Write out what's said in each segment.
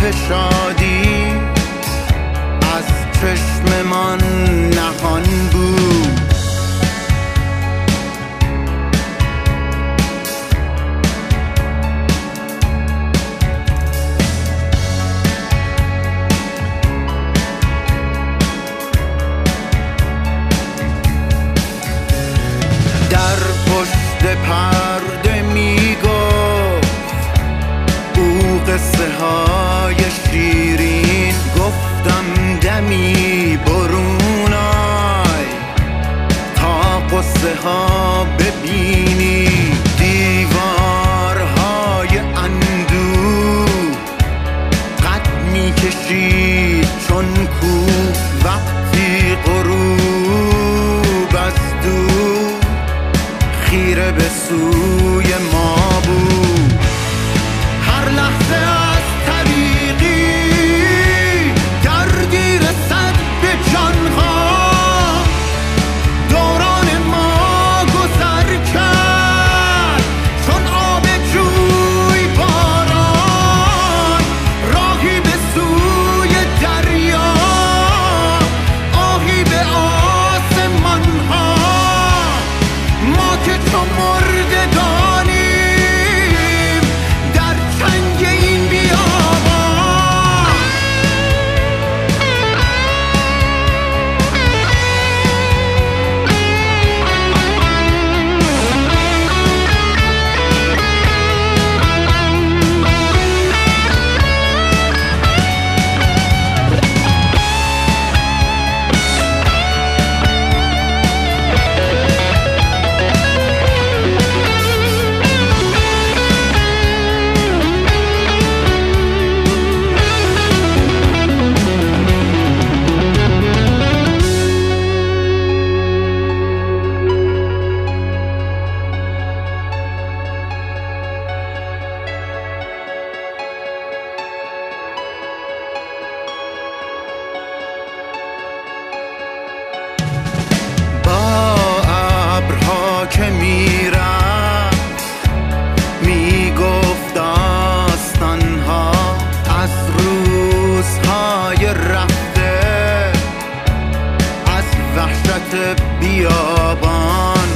شادی از چشممان نهان بود. در پشت پرده میگفت او قصه های شیرین، گفتم دمی برون آی تا قصه ها ببینی. دیوارهای اندوه قد میکشید چون کوه وقتی غروب از دور خیره به سوی ما بود. هر لحظه از طریقی گردی رسد به جانها، دوران ما گذر کرد چون آب جوی باران، راهی به سوی دریا، آهی به آسمان ها. ما که چون مردگانیم در چنگ این بیابان. که میرفت میگفت داستانها از روزهای رفته، از وحشت بیابان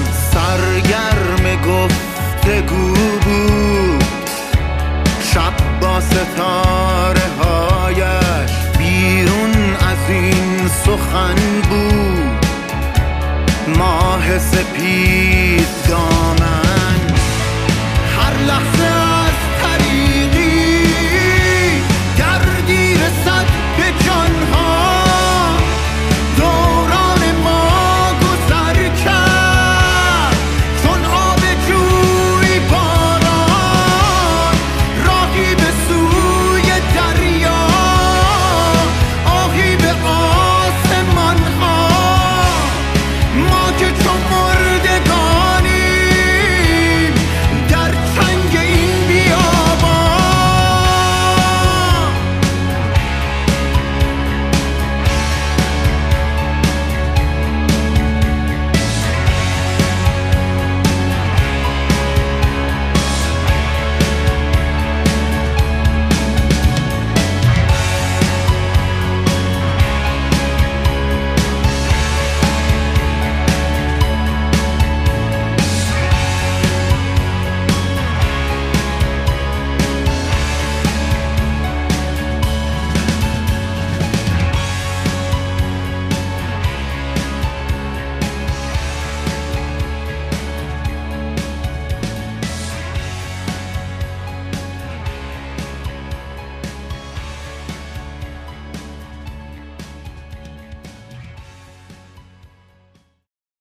سرگرم گفتگو بود. شب با ستاره